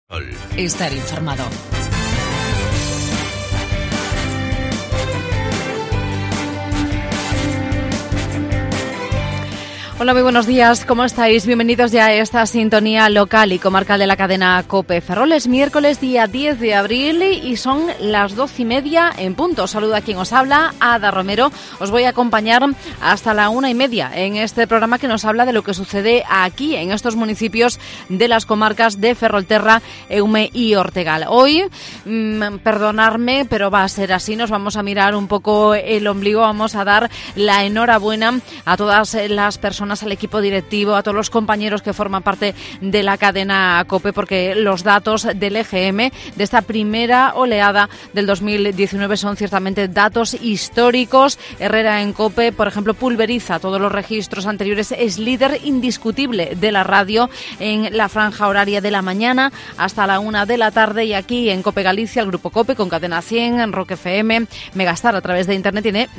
Estar informado. Hola, muy buenos días, ¿cómo estáis? Bienvenidos ya a esta sintonía local y comarcal de la cadena COPE Ferrol. Es miércoles, día 10 de abril y son las 12:30 en punto. Saludo a quien os habla, Ada Romero. Os voy a acompañar hasta la 1:30 en este programa que nos habla de lo que sucede aquí, en estos municipios de las comarcas de Ferrolterra, Eume y Ortegal. Hoy, perdonadme, pero va a ser así. Nos vamos a mirar un poco el ombligo. Vamos a dar la enhorabuena a todas las personas, al equipo directivo, a todos los compañeros que forman parte de la cadena COPE, porque los datos del EGM de esta primera oleada del 2019 son ciertamente datos históricos. Herrera en COPE, por ejemplo, pulveriza todos los registros anteriores, es líder indiscutible de la radio en la franja horaria de la mañana hasta la 1 de la tarde, y aquí en COPE Galicia, el Grupo COPE con Cadena 100, en Rock FM, Megastar a través de Internet, tiene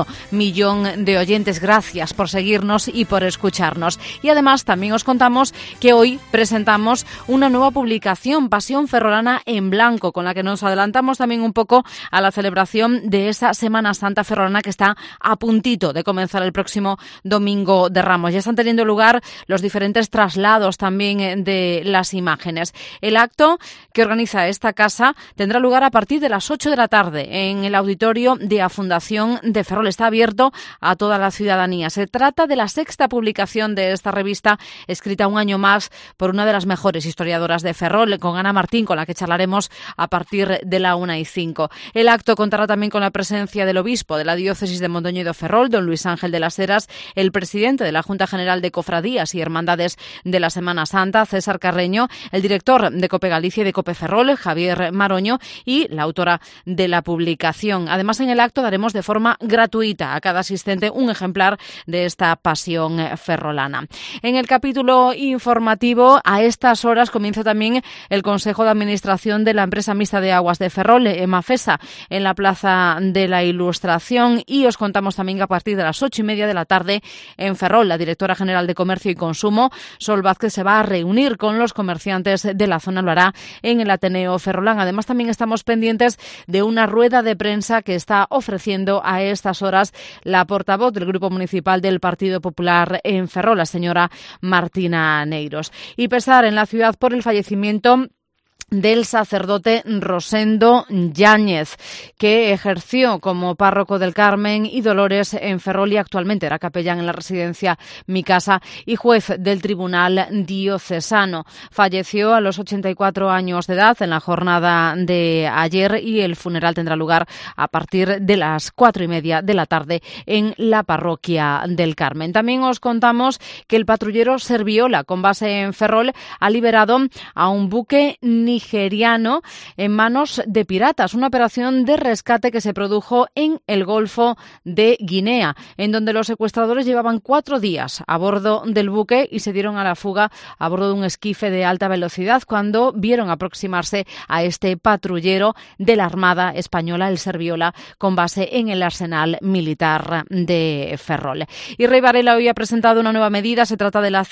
500.000 de oyentes. Gracias por seguirnos y por escucharnos. Y además también os contamos que hoy presentamos una nueva publicación, Pasión Ferrolana en Blanco, con la que nos adelantamos también un poco a la celebración de esa Semana Santa ferrolana que está a puntito de comenzar el próximo Domingo de Ramos. Ya están teniendo lugar los diferentes traslados también de las imágenes. El acto que organiza esta casa tendrá lugar a partir de las 8 de la tarde en el auditorio de la Fundación de Ferrol. Está abierto a toda la ciudadanía. Se trata de la sexta publicación de esta revista, escrita un año más por una de las mejores historiadoras de Ferrol, con Ana Martín, con la que charlaremos a partir de la 1:05. El acto contará también con la presencia del obispo de la diócesis de Mondoñedo Ferrol, don Luis Ángel de las Heras, el presidente de la Junta General de Cofradías y Hermandades de la Semana Santa, César Carreño, el director de COPE Galicia y de COPE Ferrol, Javier Maroño, y la autora de la publicación. Además, en el acto daremos de forma gratuita a cada asistente un ejemplar de esta Pasión ferrolana. En el capítulo informativo, a estas horas comienza también el Consejo de Administración de la Empresa Mixta de Aguas de Ferrol, EMAFESA, en la Plaza de la Ilustración, y os contamos también que a partir de las 8:30 de la tarde en Ferrol, la directora general de Comercio y Consumo, Sol Vázquez, se va a reunir con los comerciantes de la zona. Lo hará en el Ateneo Ferrolán. Además, también estamos pendientes de una rueda de prensa que está ofreciendo a estas horas la portavoz del Grupo Municipal del Partido Popular en Ferrol, la señora Martina Neiros. Y pesar en la ciudad por el fallecimiento del sacerdote Rosendo Yáñez, que ejerció como párroco del Carmen y Dolores en Ferrol y actualmente era capellán en la residencia Mi Casa y juez del Tribunal Diocesano. Falleció a los 84 años de edad en la jornada de ayer, y el funeral tendrá lugar a partir de las 4:30 de la tarde en la parroquia del Carmen. También os contamos que el patrullero Serviola, con base en Ferrol, ha liberado a un buque nigeriano en manos de piratas, una operación de rescate que se produjo en el Golfo de Guinea, en donde los secuestradores llevaban 4 días a bordo del buque y se dieron a la fuga a bordo de un esquife de alta velocidad cuando vieron aproximarse a este patrullero de la Armada Española, el Serviola, con base en el arsenal militar de Ferrol. Y Rey Varela hoy ha presentado una nueva medida, se trata de la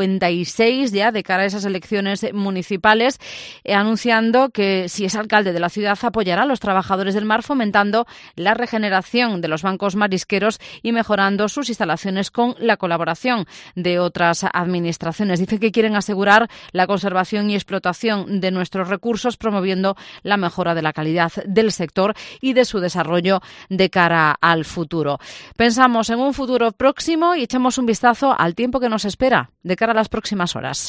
56 ya de cara a esas elecciones municipales, anunciando que si es alcalde de la ciudad apoyará a los trabajadores del mar, fomentando la regeneración de los bancos marisqueros y mejorando sus instalaciones con la colaboración de otras administraciones. Dice que quieren asegurar la conservación y explotación de nuestros recursos, promoviendo la mejora de la calidad del sector y de su desarrollo de cara al futuro. Pensamos en un futuro próximo y echamos un vistazo al tiempo que nos espera de cara a las próximas horas.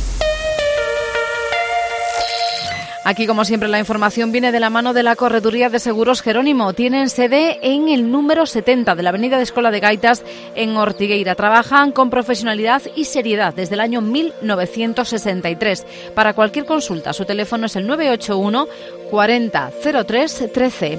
Aquí, como siempre, la información viene de la mano de la Correduría de Seguros Jerónimo. Tienen sede en el número 70 de la Avenida de Escola de Gaitas en Ortigueira. Trabajan con profesionalidad y seriedad desde el año 1963. Para cualquier consulta, su teléfono es el 981 40 03 13.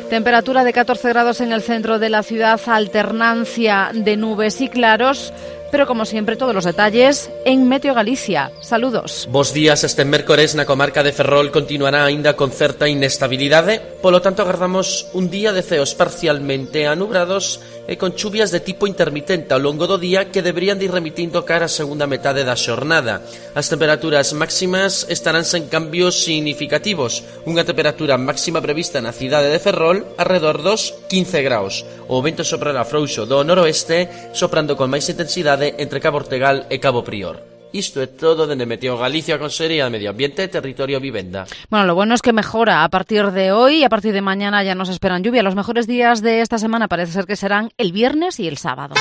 Temperatura de 14 grados en el centro de la ciudad, alternancia de nubes y claros, pero como siempre todos los detalles en Meteo Galicia. Saludos. Bos días. Este mércores na comarca de Ferrol continuará aínda con certa inestabilidade, polo tanto agardamos un día de ceos parcialmente anubrados e con chuvias de tipo intermitente ao longo do día que deberían de ir remitindo cara a segunda metade da xornada. As temperaturas máximas estarán sen cambios significativos. Unha temperatura máxima prevista na cidade de Ferrol alrededor dos 15 graus. O vento soprará frouxo do noroeste, soprando con máis intensidade entre Cabo Ortegal e Cabo Prior. Isto é todo dende Meteo Galicia, Consellería de Medio Ambiente, Territorio e Vivenda. Bueno, lo bueno es que mejora a partir de hoy y a partir de mañana ya nos esperan lluvia. Los mejores días de esta semana parece ser que serán el viernes y el sábado.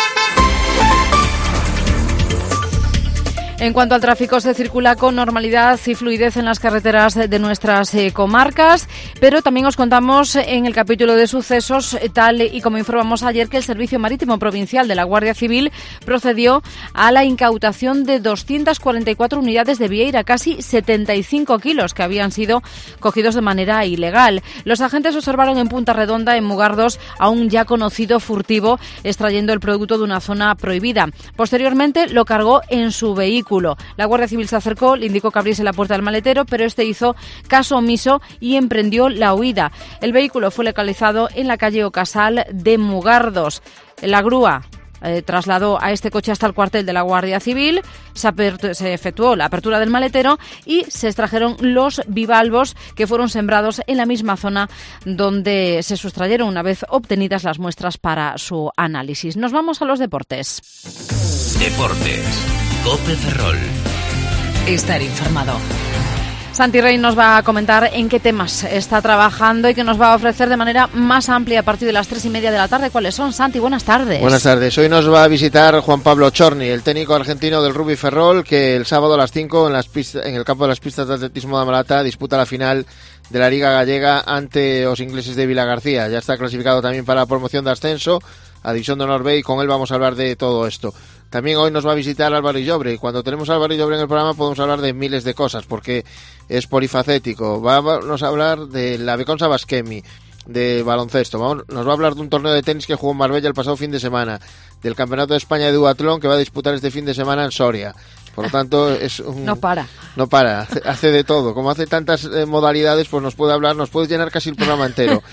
En cuanto al tráfico, se circula con normalidad y fluidez en las carreteras de nuestras comarcas, pero también os contamos en el capítulo de sucesos, tal y como informamos ayer, que el Servicio Marítimo Provincial de la Guardia Civil procedió a la incautación de 244 unidades de vieira, casi 75 kilos que habían sido cogidos de manera ilegal. Los agentes observaron en Punta Redonda, en Mugardos, a un ya conocido furtivo extrayendo el producto de una zona prohibida. Posteriormente lo cargó en su vehículo. La Guardia Civil se acercó, le indicó que abriese la puerta del maletero, pero este hizo caso omiso y emprendió la huida. El vehículo fue localizado en la calle Ocasal de Mugardos. La grúa trasladó a este coche hasta el cuartel de la Guardia Civil, se efectuó la apertura del maletero y se extrajeron los bivalvos que fueron sembrados en la misma zona donde se sustrayeron una vez obtenidas las muestras para su análisis. Nos vamos a los deportes. Deportes. COPE Ferrol. Estar informado. Santi Rey nos va a comentar en qué temas está trabajando y que nos va a ofrecer de manera más amplia a partir de las 3:30 de la tarde. ¿Cuáles son, Santi? Buenas tardes. Buenas tardes. Hoy nos va a visitar Juan Pablo Chorni, el técnico argentino del Rugby Ferrol, que el sábado a las 5 en el campo de las pistas de atletismo de Amalata disputa la final de la Liga Gallega ante los ingleses de Vilagarcía. Ya está clasificado también para la promoción de ascenso a División de Honor B y con él vamos a hablar de todo esto. También hoy nos va a visitar Álvaro Illobre y cuando tenemos a Álvaro Illobre en el programa podemos hablar de miles de cosas porque es polifacético. Vamos a hablar de la Beconsa Basquemi, de baloncesto. Nos va a hablar de un torneo de tenis que jugó en Marbella el pasado fin de semana, del Campeonato de España de duatlón que va a disputar este fin de semana en Soria. Por lo tanto, es un... No para, hace de todo. Como hace tantas modalidades, pues nos puede llenar casi el programa entero.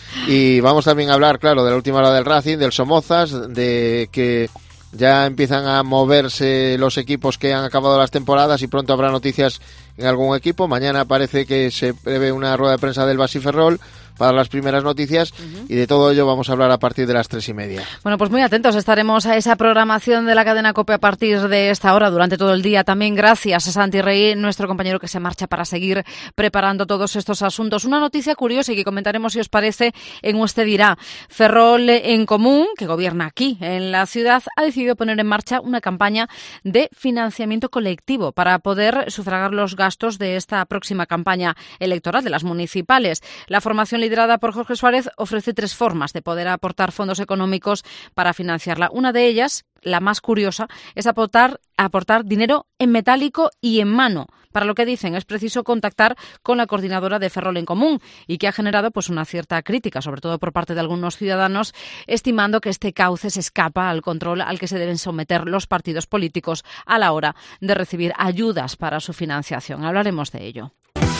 Y vamos también a hablar, claro, de la última hora del Racing, del Somozas, de que ya empiezan a moverse los equipos que han acabado las temporadas y pronto habrá noticias en algún equipo. Mañana parece que se prevé una rueda de prensa del Basi Ferrol para las primeras noticias y de todo ello vamos a hablar a partir de las 3:30. Bueno, pues muy atentos estaremos a esa programación de la cadena COPE a partir de esta hora, durante todo el día. También gracias a Santi Rey, nuestro compañero que se marcha para seguir preparando todos estos asuntos. Una noticia curiosa y que comentaremos, si os parece, en Usted Dirá. Ferrol en Común, que gobierna aquí en la ciudad, ha decidido poner en marcha una campaña de financiamiento colectivo para poder sufragar los gastos de esta próxima campaña electoral de las municipales. La formación liderada por Jorge Suárez ofrece 3 formas de poder aportar fondos económicos para financiarla. Una de ellas, la más curiosa, es aportar dinero en metálico y en mano. Para lo que dicen es preciso contactar con la coordinadora de Ferrol en Común y que ha generado pues una cierta crítica, sobre todo por parte de algunos ciudadanos, estimando que este cauce se escapa al control al que se deben someter los partidos políticos a la hora de recibir ayudas para su financiación. Hablaremos de ello.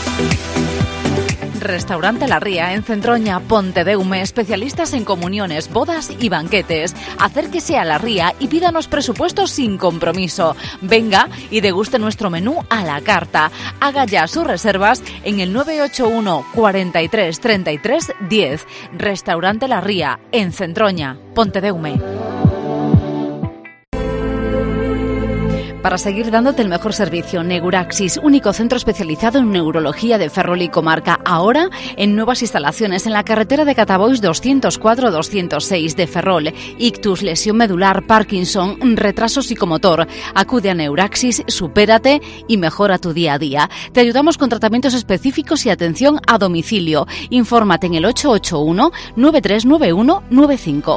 Restaurante La Ría en Centroña, Pontedeume, especialistas en comuniones, bodas y banquetes. Acérquese a La Ría y pídanos presupuestos sin compromiso. Venga y deguste nuestro menú a la carta. Haga ya sus reservas en el 981 43 33 10. Restaurante La Ría en Centroña, Pontedeume. Para seguir dándote el mejor servicio, Neuraxis, único centro especializado en neurología de Ferrol y comarca, ahora en nuevas instalaciones en la carretera de Catabois 204-206 de Ferrol. Ictus, lesión medular, Parkinson, retraso psicomotor. Acude a Neuraxis, supérate y mejora tu día a día. Te ayudamos con tratamientos específicos y atención a domicilio. Infórmate en el 881-939195.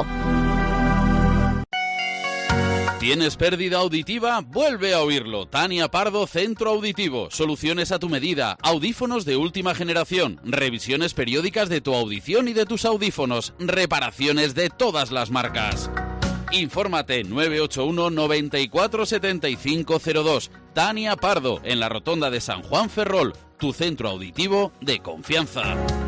¿Tienes pérdida auditiva? Vuelve a oírlo. Tania Pardo, Centro Auditivo. Soluciones a tu medida. Audífonos de última generación. Revisiones periódicas de tu audición y de tus audífonos. Reparaciones de todas las marcas. Infórmate 981 94 75 02. Tania Pardo, en la Rotonda de San Juan Ferrol, tu centro auditivo de confianza.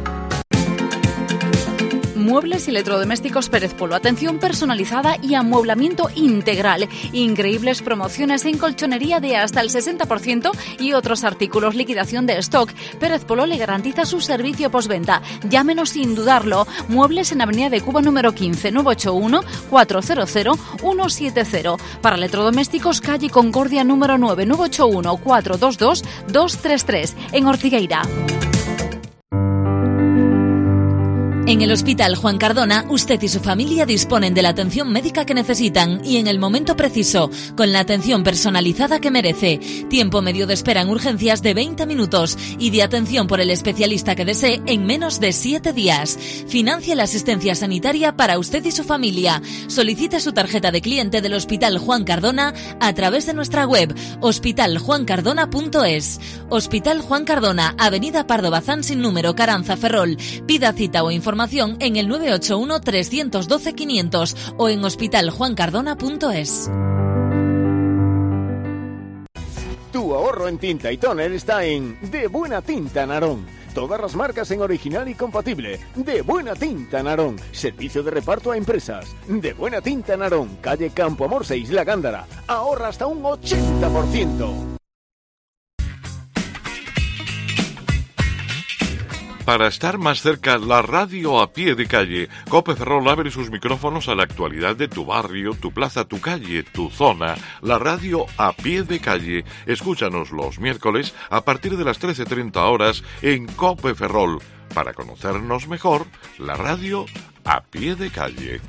Muebles y electrodomésticos Pérez Polo. Atención personalizada y amueblamiento integral. Increíbles promociones en colchonería de hasta el 60% y otros artículos. Liquidación de stock. Pérez Polo le garantiza su servicio postventa. Llámenos sin dudarlo. Muebles en Avenida de Cuba número 15, 981 400 170. Para electrodomésticos, calle Concordia número 9, 981 422 233 en Ortigueira. En el Hospital Juan Cardona, usted y su familia disponen de la atención médica que necesitan y en el momento preciso, con la atención personalizada que merece. Tiempo medio de espera en urgencias de 20 minutos y de atención por el especialista que desee en menos de 7 días. Financie la asistencia sanitaria para usted y su familia. Solicite su tarjeta de cliente del Hospital Juan Cardona a través de nuestra web hospitaljuancardona.es. Hospital Juan Cardona, Avenida Pardo Bazán sin número, Caranza, Ferrol. Pida cita o información en el 981 312 500 o en hospitaljuancardona.es. Tu ahorro en tinta y tóner está en De Buena Tinta Narón. Todas las marcas en original y compatible. De Buena Tinta Narón. Servicio de reparto a empresas. De Buena Tinta Narón. Calle Campo Amor 6, La Gándara. Ahorra hasta un 80%. Para estar más cerca, la radio a pie de calle. COPE Ferrol abre sus micrófonos a la actualidad de tu barrio, tu plaza, tu calle, tu zona. La radio a pie de calle. Escúchanos los miércoles a partir de las 13:30 horas en COPE Ferrol. Para conocernos mejor, la radio a pie de calle.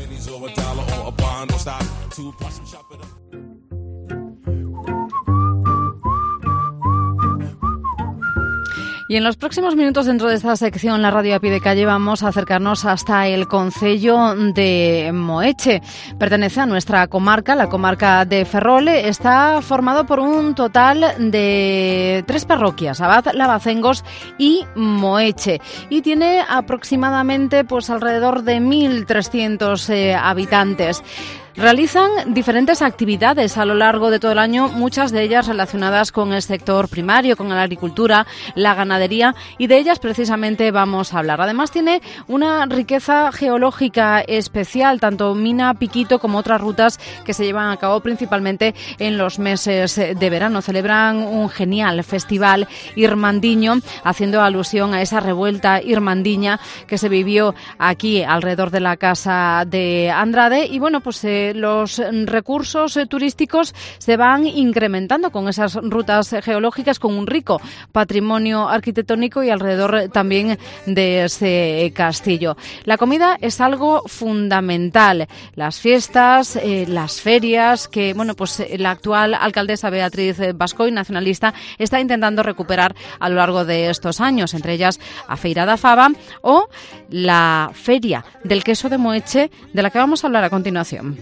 Y en los próximos minutos dentro de esta sección, la radio a pie de calle, vamos a acercarnos hasta el concello de Moeche. Pertenece a nuestra comarca, la comarca de Ferrol. Está formado por un total de 3 parroquias, Abad, Lavacengos y Moeche. Y tiene aproximadamente alrededor de 1.300 habitantes. Realizan diferentes actividades a lo largo de todo el año, muchas de ellas relacionadas con el sector primario, con la agricultura, la ganadería, y de ellas precisamente vamos a hablar. Además tiene una riqueza geológica especial, tanto Mina Piquito como otras rutas que se llevan a cabo principalmente en los meses de verano. Celebran un genial festival irmandiño, haciendo alusión a esa revuelta irmandiña que se vivió aquí alrededor de la casa de Andrade. Y bueno, los recursos turísticos se van incrementando con esas rutas geológicas, con un rico patrimonio arquitectónico y alrededor también de ese castillo. La comida es algo fundamental. Las fiestas, las ferias, que la actual alcaldesa Beatriz Bascoy, nacionalista, está intentando recuperar a lo largo de estos años, entre ellas a Feira da Faba o la Feria del Queso de Moeche, de la que vamos a hablar a continuación.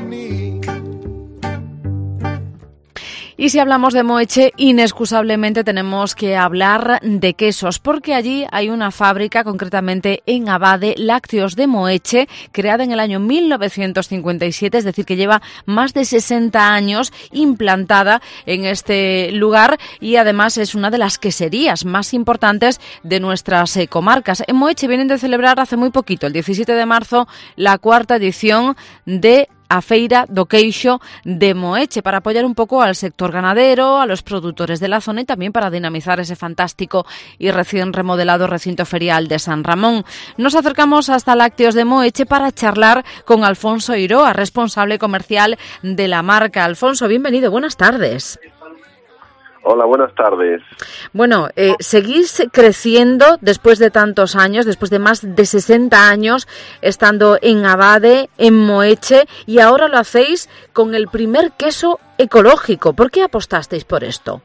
Y si hablamos de Moeche, inexcusablemente tenemos que hablar de quesos, porque allí hay una fábrica, concretamente en Abade, Lácteos de Moeche, creada en el año 1957, es decir, que lleva más de 60 años implantada en este lugar y además es una de las queserías más importantes de nuestras comarcas. En Moeche vienen de celebrar hace muy poquito, el 17 de marzo, la 4ª edición de a Feira do Queixo de Moeche, para apoyar un poco al sector ganadero, a los productores de la zona y también para dinamizar ese fantástico y recién remodelado recinto ferial de San Ramón. Nos acercamos hasta Lácteos de Moeche para charlar con Alfonso Iroa, responsable comercial de la marca. Alfonso, bienvenido, buenas tardes. Hola, buenas tardes. Bueno, seguís creciendo después de tantos años, después de más de 60 años estando en Abade, en Moeche, y ahora lo hacéis con el primer queso ecológico. ¿Por qué apostasteis por esto?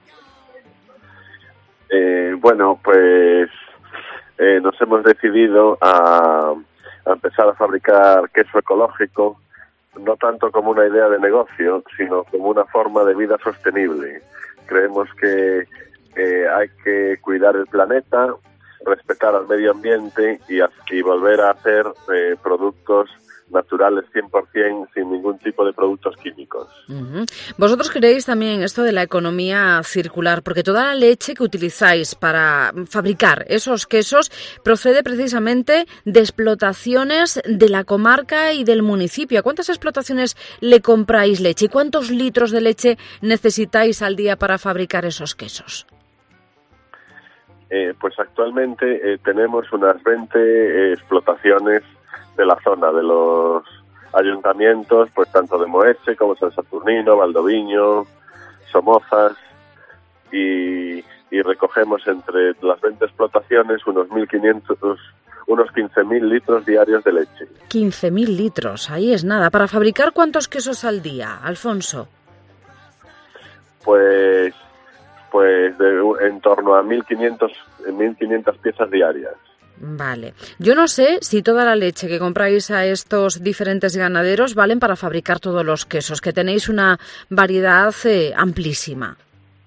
Nos hemos decidido a empezar a fabricar queso ecológico, no tanto como una idea de negocio, sino como una forma de vida sostenible. Creemos que hay que cuidar el planeta, respetar al medio ambiente y volver a hacer productos naturales 100%, sin ningún tipo de productos químicos. Vosotros creéis también esto de la economía circular, porque toda la leche que utilizáis para fabricar esos quesos procede precisamente de explotaciones de la comarca y del municipio. ¿A cuántas explotaciones le compráis leche y cuántos litros de leche necesitáis al día para fabricar esos quesos? Pues actualmente tenemos unas 20 explotaciones de la zona, de los ayuntamientos, pues tanto de Moeche como San Saturnino, Valdoviño, Somozas, y recogemos entre las 20 explotaciones unos 15.000 litros diarios de leche. 15.000 litros, ahí es nada. ¿Para fabricar cuántos quesos al día, Alfonso? Pues en torno a 1.500 piezas diarias. Vale. Yo no sé si toda la leche que compráis a estos diferentes ganaderos valen para fabricar todos los quesos, que tenéis una variedad amplísima.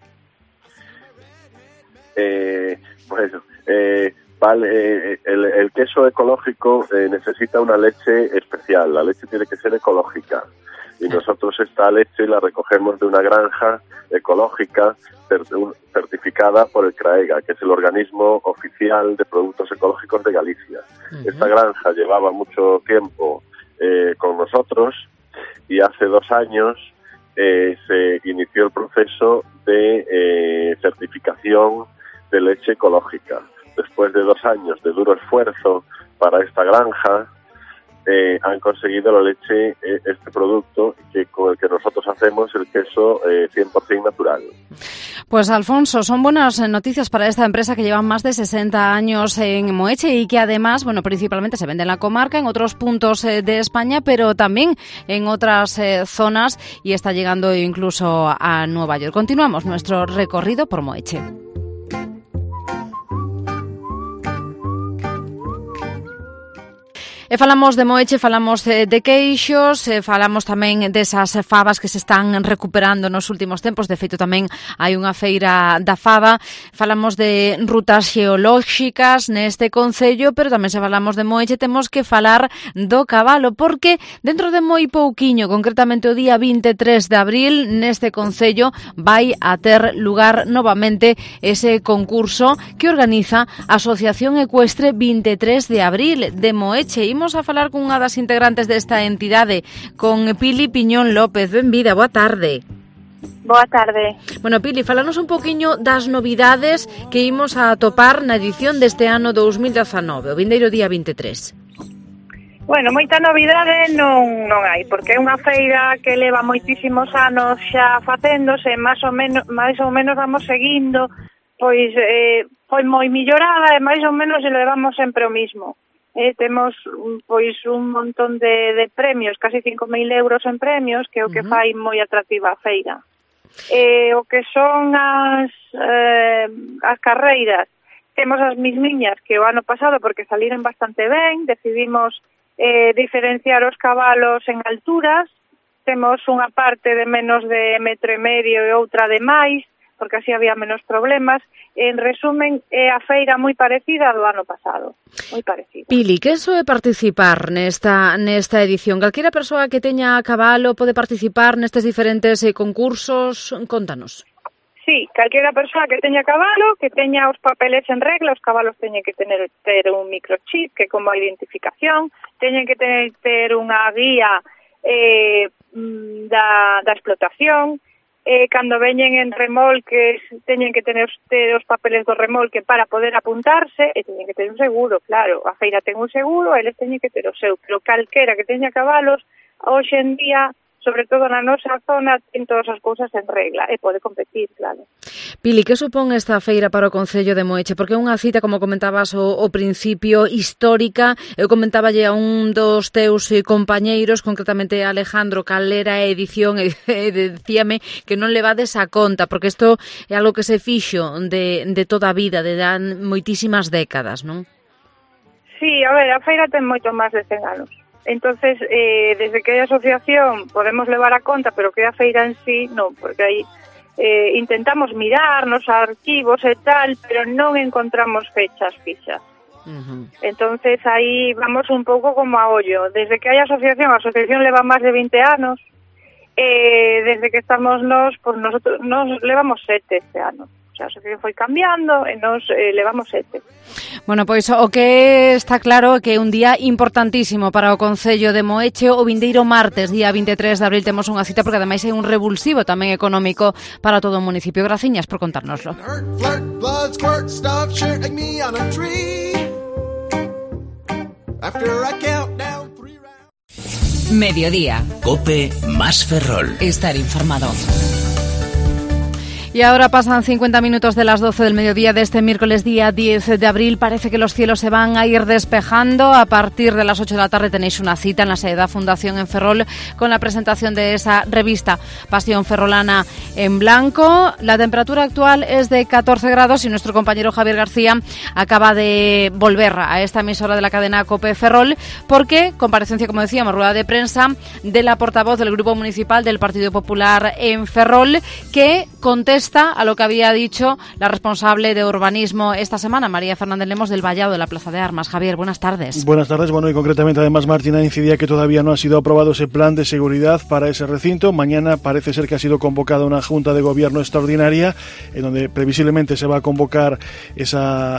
Vale, el queso ecológico necesita una leche especial. La leche tiene que ser ecológica. Y nosotros esta leche la recogemos de una granja ecológica certificada por el CRAEGA, que es el organismo oficial de productos ecológicos de Galicia. Esta granja llevaba mucho tiempo con nosotros y hace 2 años se inició el proceso de certificación de leche ecológica. Después de 2 años de duro esfuerzo para esta granja, han conseguido la leche, este producto con el que nosotros hacemos el queso 100% natural. Pues Alfonso, son buenas noticias para esta empresa que lleva más de 60 años en Moeche y que además, bueno, principalmente se vende en la comarca, en otros puntos de España, pero también en otras zonas y está llegando incluso a Nueva York. Continuamos nuestro recorrido por Moeche. Falamos de Moeche, falamos de queixos, falamos tamén desas fabas que se están recuperando nos últimos tempos. De feito, tamén hai unha feira da faba. Falamos de rutas xeolóxicas neste concello, pero tamén se falamos de Moeche temos que falar do cabalo, porque dentro de moi pouquiño, concretamente o día 23 de abril, neste concello vai a ter lugar novamente ese concurso que organiza a Asociación Ecuestre 23 de abril de Moeche. Imos a falar con unha das integrantes desta entidade, con Pili Piñón López. Benvida, boa tarde. Boa tarde. Bueno, Pili, falanos un poquinho das novidades que imos a atopar na edición deste ano 2019, o vindeiro día 23. Bueno, moita novidade non hai, porque é unha feira que leva moitísimos anos xa facéndose, máis ou menos vamos seguindo, pois foi moi millorada e máis ou menos levamos sempre o mismo. Temos pois un montón de premios, casi 5.000 euros en premios, que é o que fai moi atractiva a feira. O que son as carreiras, temos as mismiñas que o ano pasado, porque saliron bastante ben, decidimos diferenciar os cabalos en alturas, temos unha parte de menos de 1,5 metros e outra de máis, porque así había menos problemas. En resumen, é a feira moi parecida do ano pasado, moi parecida. Pili, que soe participar nesta edición? Calquera persoa que teña cabalo pode participar nestes diferentes concursos? Contanos. Sí, calquera persoa que teña cabalo, que teña os papeles en regla, os cabalos teñen que ter un microchip, que como a identificación, teñen que ter unha guía da explotación. Cando veñen en remolques teñen que tener os papeles do remolque para poder apuntarse e teñen que ter un seguro, claro, a feira ten un seguro, eles teñen que ter o seu, pero calquera que teña cabalos, hoxe en día, sobre todo na nosa zona, ten todas as cousas en regla e pode competir, claro. Pili, que supón esta feira para o Concello de Moeche? Porque é unha cita, como comentabas ao principio, histórica. Eu comentáballe a un dos teus compañeiros, concretamente Alejandro, cal era a edición, e dicíame que non levades a conta, porque isto é algo que se fixo de toda a vida, de moitísimas décadas, non? Sí, a ver, a feira ten moito máis de 100 anos. Entonces, desde que hai asociación podemos levar a conta, pero que a feira en sí non, porque aí intentamos mirar nos arquivos e tal, pero non encontramos fechas fixas. Entonces aí vamos un pouco como a ollo. Desde que hai a asociación leva máis de 20 anos, desde que estamos nosotros levamos 7 este ano. A asociación foi cambiando e nos levamos 7. Bueno, pois o que está claro é que é un día importantísimo para o Concello de Moeche. O vindeiro martes, día 23 de abril, temos unha cita porque ademais é un revulsivo tamén económico para todo o municipio. Graciñas por contárnoslo. Mediodía. COPE más Ferrol. Estar informado. Y ahora pasan 50 minutos de las 12 del mediodía de este miércoles día 10 de abril. Parece que los cielos se van a ir despejando. A partir de las 8 de la tarde tenéis una cita en la sede de Fundación en Ferrol con la presentación de esa revista Pasión Ferrolana en blanco. La temperatura actual es de 14 grados y nuestro compañero Javier García acaba de volver a esta emisora de la cadena COPE Ferrol porque comparecencia, como decíamos, rueda de prensa de la portavoz del Grupo Municipal del Partido Popular en Ferrol, que contesta a lo que había dicho la responsable de urbanismo esta semana, María Fernández Lemos, del vallado de la Plaza de Armas. Javier, buenas tardes. Buenas tardes. Bueno, y concretamente además Martina incidía que todavía no ha sido aprobado ese plan de seguridad para ese recinto. Mañana parece ser que ha sido convocada una junta de gobierno extraordinaria en donde previsiblemente se va a convocar se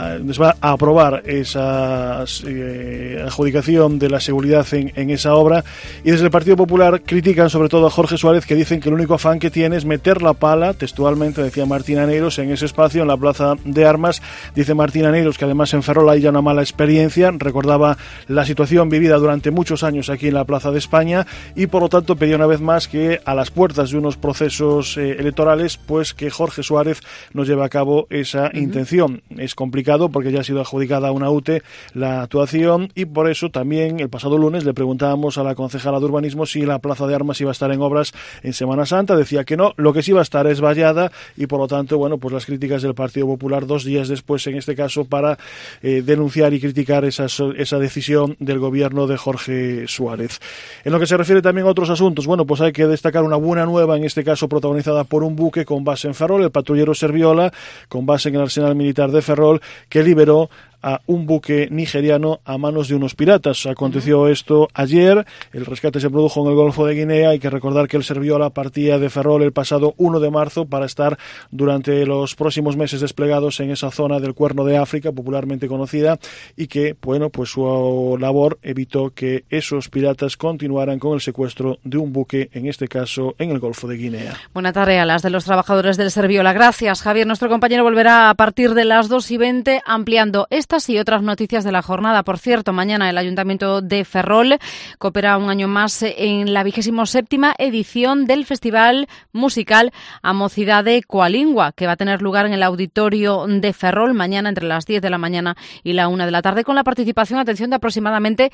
va a aprobar esa adjudicación de la seguridad en esa obra. Y desde el Partido Popular critican sobre todo a Jorge Suárez, que dicen que el único afán que tiene es meter la pala, textualmente decía Martina Neiros, en ese espacio, en la Plaza de Armas. Dice Martina Neiros que además en Ferrol hay ya una mala experiencia, recordaba la situación vivida durante muchos años aquí en la Plaza de España y por lo tanto pedía una vez más que a las puertas de unos procesos electorales, pues que Jorge Suárez nos lleve a cabo esa intención. Es complicado porque ya ha sido adjudicada a una UTE la actuación y por eso también el pasado lunes le preguntábamos a la concejala de urbanismo si la Plaza de Armas iba a estar en obras en Semana Santa. Decía que no, lo que sí va a estar es vallada y por lo tanto, bueno, pues las críticas del Partido Popular 2 días después, en este caso, para denunciar y criticar esa decisión del gobierno de Jorge Suárez. En lo que se refiere también a otros asuntos, bueno, pues hay que destacar una buena nueva, en este caso protagonizada por un buque con base en Ferrol, el patrullero Serviola, con base en el Arsenal Militar de Ferrol, que liberó a un buque nigeriano a manos de unos piratas. Aconteció esto ayer, el rescate se produjo en el Golfo de Guinea. Hay que recordar que el Serviola partía de Ferrol el pasado 1 de marzo para estar durante los próximos meses desplegados en esa zona del Cuerno de África, popularmente conocida, y que, bueno, pues su labor evitó que esos piratas continuaran con el secuestro de un buque, en este caso en el Golfo de Guinea. Buena tarea las de los trabajadores del Serviola. Gracias, Javier. Nuestro compañero volverá a partir de las 2:20 ampliando estas y otras noticias de la jornada. Por cierto, mañana el Ayuntamiento de Ferrol coopera un año más en la 27ª edición del Festival Musical A Mocidade Coalingua, que va a tener lugar en el Auditorio de Ferrol mañana entre las 10 de la mañana y la 1 de la tarde, con la participación, atención, de aproximadamente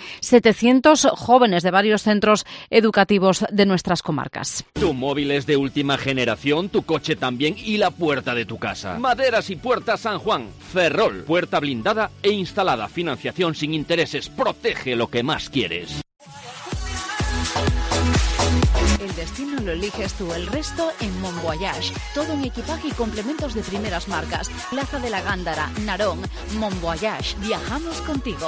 700 jóvenes de varios centros educativos de nuestras comarcas. Tu móvil es de última generación, tu coche también y la puerta de tu casa. Maderas y Puertas San Juan, Ferrol, puerta blindada e instalada, financiación sin intereses, protege lo que más quieres. El destino lo eliges tú, el resto en Mon Voyage. Todo en equipaje y complementos de primeras marcas. Plaza de la Gándara, Narón, Mon Voyage. Viajamos contigo.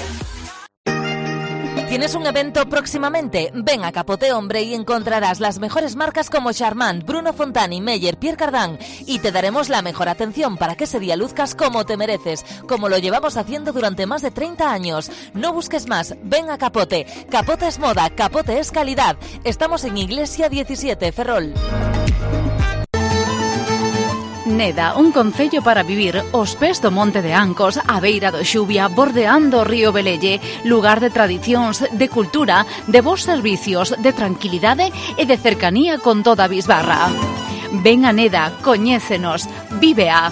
¿Tienes un evento próximamente? Ven a Capote Hombre y encontrarás las mejores marcas como Charmant, Bruno Fontani, Meyer, Pierre Cardin y te daremos la mejor atención para que ese día luzcas como te mereces, como lo llevamos haciendo durante más de 30 años. No busques más, ven a Capote. Capote es moda, Capote es calidad. Estamos en Iglesia 17, Ferrol. Neda, un concello para vivir aos pés do Monte de Ancos, a beira do Xubia, bordeando o río Velelle, lugar de tradicións, de cultura, de bons servicios, de tranquilidade e de cercanía con toda a Bisbarra. Ven a Neda, coñécenos, vívea.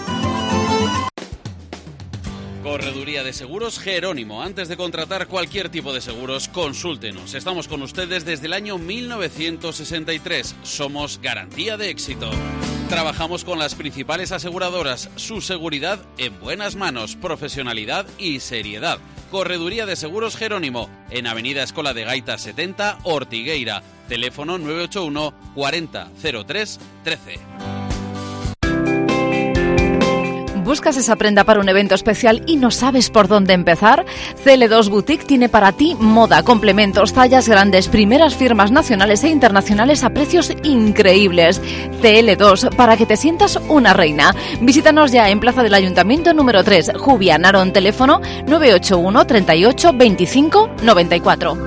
Correduría de Seguros Jerónimo. Antes de contratar cualquier tipo de seguros, consúltenos. Estamos con ustedes desde el año 1963. Somos garantía de éxito. Trabajamos con las principales aseguradoras. Su seguridad en buenas manos, profesionalidad y seriedad. Correduría de Seguros Jerónimo, en Avenida Escola de Gaita 70, Ortigueira. Teléfono 981 40 03 13. ¿Buscas esa prenda para un evento especial y no sabes por dónde empezar? CL2 Boutique tiene para ti moda, complementos, tallas grandes, primeras firmas nacionales e internacionales a precios increíbles. CL2, para que te sientas una reina. Visítanos ya en Plaza del Ayuntamiento número 3, Jubia, Narón, teléfono 981 38 25 94.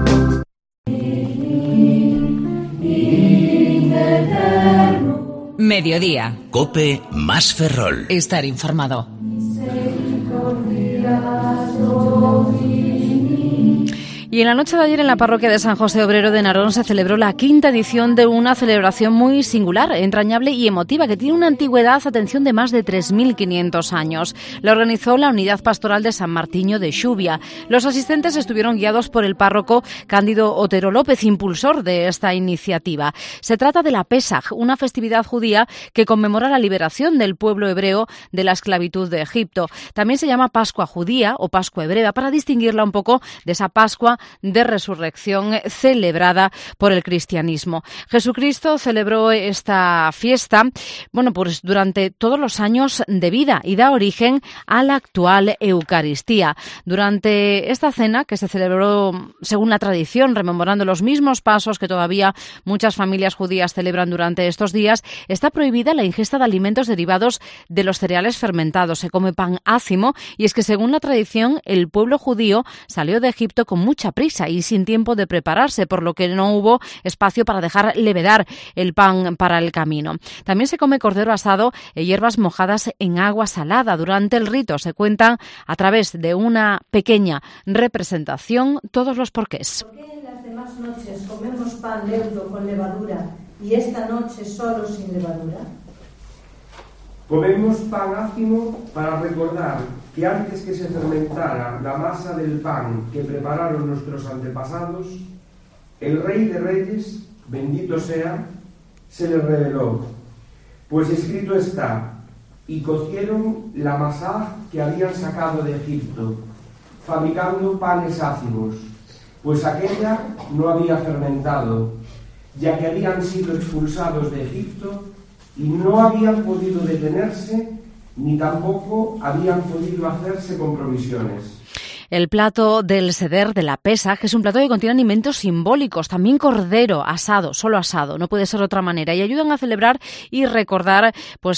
Mediodía. COPE más Ferrol. Estar informado. Y en la noche de ayer en la parroquia de San José Obrero de Narón se celebró la 5ª edición de una celebración muy singular, entrañable y emotiva, que tiene una antigüedad, atención, de más de 3.500 años. La organizó la Unidad Pastoral de San Martiño de Xubia. Los asistentes estuvieron guiados por el párroco Cándido Otero López, impulsor de esta iniciativa. Se trata de la Pesaj, una festividad judía que conmemora la liberación del pueblo hebreo de la esclavitud de Egipto. También se llama Pascua judía o Pascua hebrea, para distinguirla un poco de esa Pascua de resurrección celebrada por el cristianismo. Jesucristo celebró esta fiesta, pues durante todos los años de vida y da origen a la actual Eucaristía. Durante esta cena, que se celebró según la tradición, rememorando los mismos pasos que todavía muchas familias judías celebran durante estos días, está prohibida la ingesta de alimentos derivados de los cereales fermentados. Se come pan ácimo, y es que según la tradición, el pueblo judío salió de Egipto con mucha prisa y sin tiempo de prepararse, por lo que no hubo espacio para dejar levedar el pan para el camino. También se come cordero asado e hierbas mojadas en agua salada. Durante el rito se cuentan a través de una pequeña representación todos los porqués. ¿Por qué en las demás noches comemos pan leudo con levadura y esta noche solo sin levadura? Comemos pan ácimo para recordar que antes que se fermentara la masa del pan que prepararon nuestros antepasados, el Rey de Reyes, bendito sea, se les reveló, pues escrito está: y cocieron la masa que habían sacado de Egipto, fabricando panes ácimos, pues aquella no había fermentado, ya que habían sido expulsados de Egipto y no habían podido detenerse, ni tampoco habían podido hacerse con provisiones. El plato del Seder de la Pesaj es un plato que contiene alimentos simbólicos, también cordero asado, solo asado, no puede ser de otra manera, y ayudan a celebrar y recordar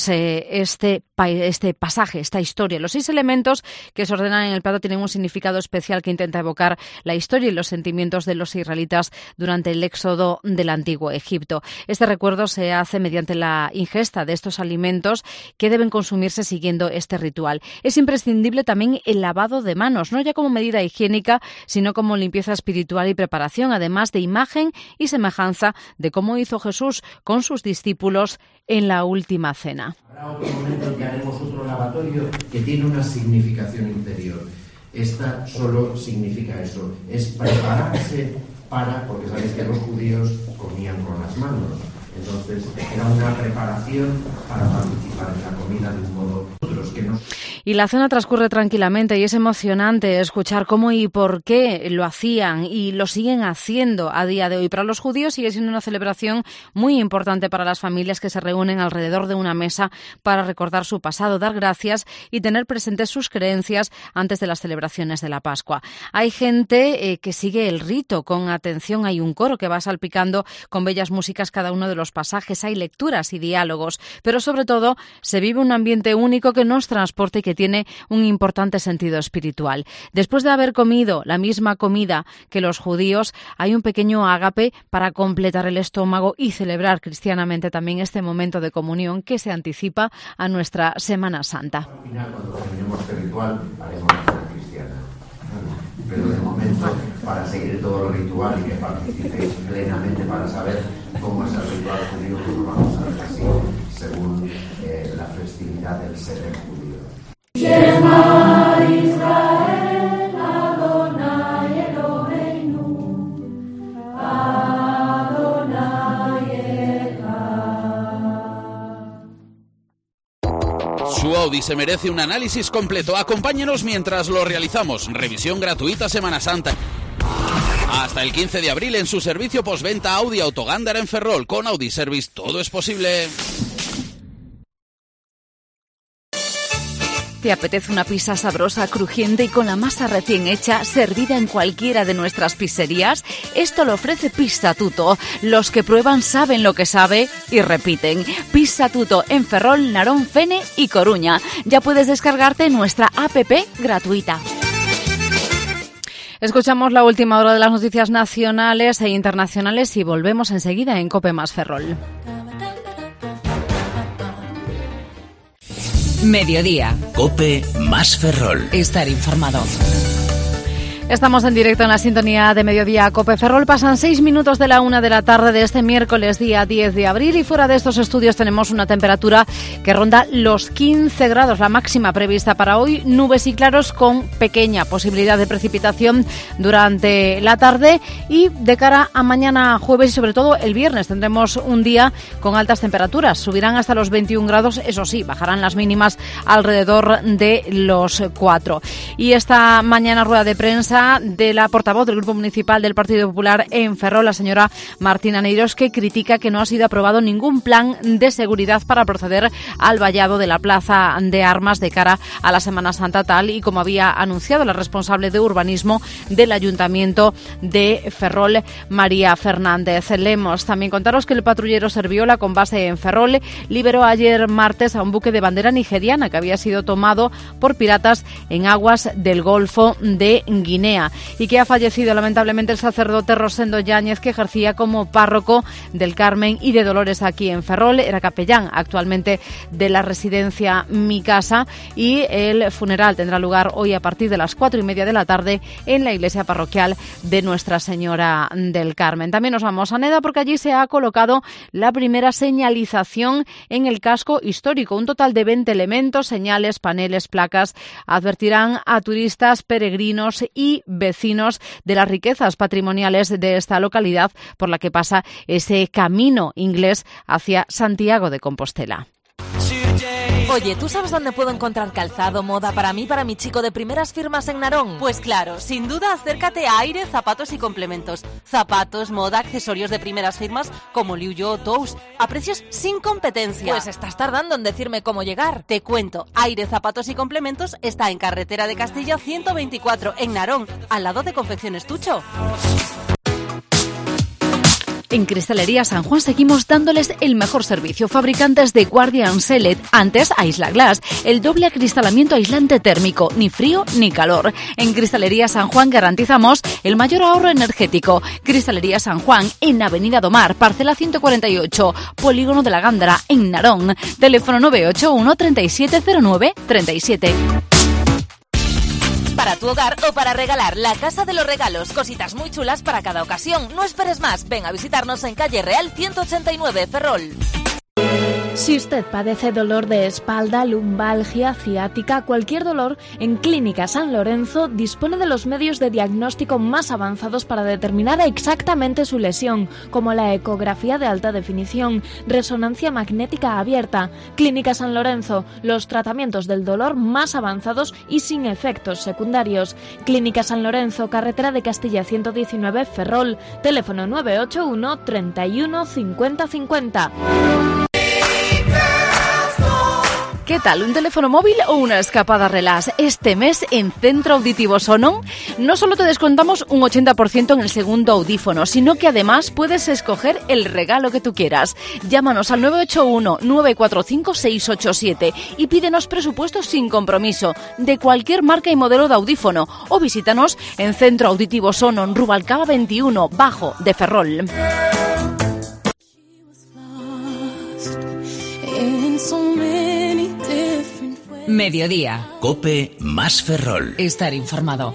este pasaje, esta historia. Los 6 elementos que se ordenan en el plato tienen un significado especial que intenta evocar la historia y los sentimientos de los israelitas durante el éxodo del antiguo Egipto. Este recuerdo se hace mediante la ingesta de estos alimentos que deben consumirse siguiendo este ritual. Es imprescindible también el lavado de manos, no ya como medida higiénica, sino como limpieza espiritual y preparación, además de imagen y semejanza de cómo hizo Jesús con sus discípulos en la última cena. Habrá otro momento en que haremos otro lavatorio que tiene una significación interior. Esta solo significa eso, es prepararse porque sabéis que los judíos comían con las manos. Entonces era una preparación para participar en la comida de un modo otros que no. Y la cena transcurre tranquilamente y es emocionante escuchar cómo y por qué lo hacían y lo siguen haciendo a día de hoy. Para los judíos sigue siendo una celebración muy importante para las familias que se reúnen alrededor de una mesa para recordar su pasado, dar gracias y tener presentes sus creencias antes de las celebraciones de la Pascua. Hay gente que sigue el rito con atención, hay un coro que va salpicando con bellas músicas cada uno de los pasajes, hay lecturas y diálogos, pero sobre todo se vive un ambiente único que nos transporta y que tiene un importante sentido espiritual. Después de haber comido la misma comida que los judíos, hay un pequeño ágape para completar el estómago y celebrar cristianamente también este momento de comunión que se anticipa a nuestra Semana Santa. Al final, cuando terminemos este ritual, haremos la cena cristiana. Pero de momento, para seguir todo el ritual y que participéis plenamente para saber cómo es el ritual judío, pues lo vamos a ver así, según la festividad del Seder judío. Shema Israel, Adonai Eloheinu, Adonai Echad. Su Audi se merece un análisis completo. Acompáñenos mientras lo realizamos. Revisión gratuita Semana Santa. Hasta el 15 de abril en su servicio postventa Audi Autogándara en Ferrol. Con Audi Service todo es posible. ¿Te apetece una pizza sabrosa, crujiente y con la masa recién hecha, servida en cualquiera de nuestras pizzerías? Esto lo ofrece Pizza Tutto. Los que prueban saben lo que sabe y repiten. Pizza Tutto en Ferrol, Narón, Fene y Coruña. Ya puedes descargarte nuestra app gratuita. Escuchamos la última hora de las noticias nacionales e internacionales y volvemos enseguida en COPE más Ferrol. Mediodía. COPE más Ferrol. Estar informado. Estamos en directo en la sintonía de Mediodía COPE Ferrol. Pasan 6 minutos de la 1 de la tarde de este miércoles, día 10 de abril. Y fuera de estos estudios tenemos una temperatura que ronda los 15 grados, la máxima prevista para hoy. Nubes y claros con pequeña posibilidad de precipitación durante la tarde. Y de cara a mañana jueves y sobre todo el viernes tendremos un día con altas temperaturas. Subirán hasta los 21 grados, eso sí, bajarán las mínimas alrededor de los 4. Y esta mañana rueda de prensa de la portavoz del Grupo Municipal del Partido Popular en Ferrol, la señora Martina Neiros, que critica que no ha sido aprobado ningún plan de seguridad para proceder al vallado de la Plaza de Armas de cara a la Semana Santa, tal y como había anunciado la responsable de urbanismo del Ayuntamiento de Ferrol, María Fernández. Leemos también contaros que el patrullero Serviola, con base en Ferrol, liberó ayer martes a un buque de bandera nigeriana que había sido tomado por piratas en aguas del Golfo de Guinea y que ha fallecido lamentablemente el sacerdote Rosendo Yáñez, que ejercía como párroco del Carmen y de Dolores aquí en Ferrol. Era capellán actualmente de la residencia Mi Casa y el funeral tendrá lugar hoy a partir de las 4:30 de la tarde en la iglesia parroquial de Nuestra Señora del Carmen. También nos vamos a Neda porque allí se ha colocado la primera señalización en el casco histórico. Un total de 20 elementos, señales, paneles, placas advertirán a turistas, peregrinos y vecinos de las riquezas patrimoniales de esta localidad por la que pasa ese camino inglés hacia Santiago de Compostela. Oye, ¿tú sabes dónde puedo encontrar calzado, moda para mí, para mi chico de primeras firmas en Narón? Pues claro, sin duda acércate a Aire Zapatos y Complementos. Zapatos, moda, accesorios de primeras firmas como Liu Yo, Tous, a precios sin competencia. Pues estás tardando en decirme cómo llegar. Te cuento, Aire Zapatos y Complementos está en Carretera de Castilla 124 en Narón, al lado de Confecciones Tucho. En Cristalería San Juan seguimos dándoles el mejor servicio. Fabricantes de Guardian Select, antes Isla Glass, el doble acristalamiento aislante térmico, ni frío ni calor. En Cristalería San Juan garantizamos el mayor ahorro energético. Cristalería San Juan en Avenida Domar, parcela 148, Polígono de la Gándara, en Narón. Teléfono 981 3709 37. Para tu hogar o para regalar, la Casa de los Regalos. Cositas muy chulas para cada ocasión. No esperes más. Ven a visitarnos en calle Real 189, Ferrol. Si usted padece dolor de espalda, lumbalgia, ciática, cualquier dolor, en Clínica San Lorenzo dispone de los medios de diagnóstico más avanzados para determinar exactamente su lesión, como la ecografía de alta definición, resonancia magnética abierta. Clínica San Lorenzo, los tratamientos del dolor más avanzados y sin efectos secundarios. Clínica San Lorenzo, carretera de Castilla 119, Ferrol, teléfono 981 31 50 50. ¿Qué tal? ¿Un teléfono móvil o una escapada relax? Este mes en Centro Auditivo Sonon no solo te descontamos un 80% en el segundo audífono, sino que además puedes escoger el regalo que tú quieras. Llámanos al 981-945-687 y pídenos presupuestos sin compromiso de cualquier marca y modelo de audífono o visítanos en Centro Auditivo Sonon, Rubalcaba 21, Bajo de Ferrol. Mediodía. COPE más Ferrol. Estar informado.